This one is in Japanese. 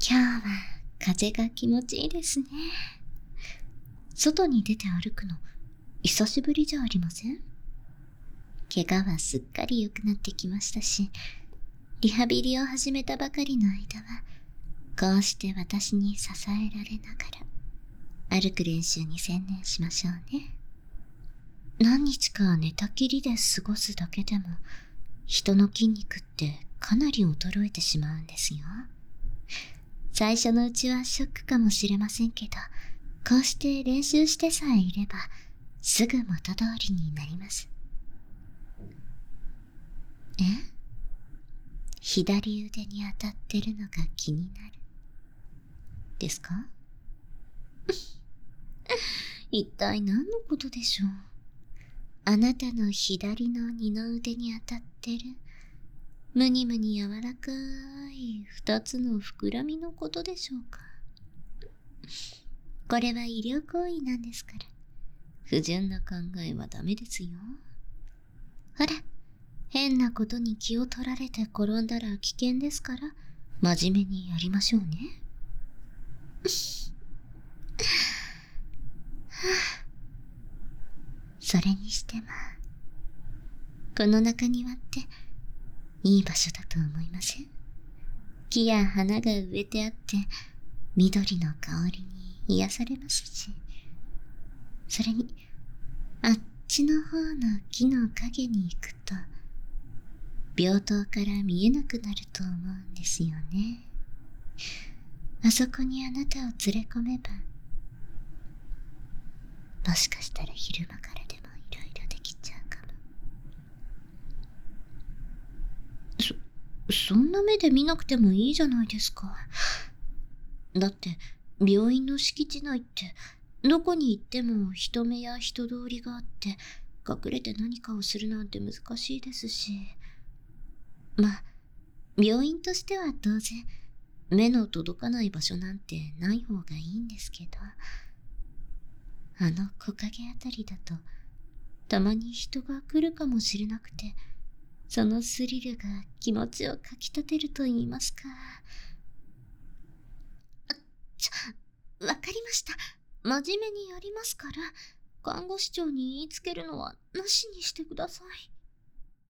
今日は風が気持ちいいですね。外に出て歩くの、久しぶりじゃありません？怪我はすっかり良くなってきましたし、リハビリを始めたばかりの間は、こうして私に支えられながら、歩く練習に専念しましょうね。何日か寝たきりで過ごすだけでも、人の筋肉ってかなり衰えてしまうんですよ。最初のうちはショックかもしれませんけど、こうして練習してさえいれば、すぐ元通りになります。え？左腕に当たってるのが気になる。ですか？一体何のことでしょう。あなたの左の二の腕に当たってる、むにむに柔らかい二つの膨らみのことでしょうか。これは医療行為なんですから、不純な考えはダメですよ。ほら、変なことに気を取られて転んだら危険ですから、真面目にやりましょうね。それにしても、この中庭っていい場所だと思いません？木や花が植えてあって、緑の香りに癒されますし、それに、あっちの方の木の陰に行くと、病棟から見えなくなると思うんですよね。あそこにあなたを連れ込めば、もしかしたら昼間からでもいろいろできちゃうかも。そんな目で見なくてもいいじゃないですか。だって、病院の敷地内って、どこに行っても人目や人通りがあって、隠れて何かをするなんて難しいですし。まあ、病院としては当然、目の届かない場所なんてない方がいいんですけど、あの木陰あたりだと、たまに人が来るかもしれなくて、そのスリルが気持ちをかきたてると言いますか。わかりました。真面目にやりますから、看護師長に言いつけるのはなしにしてください。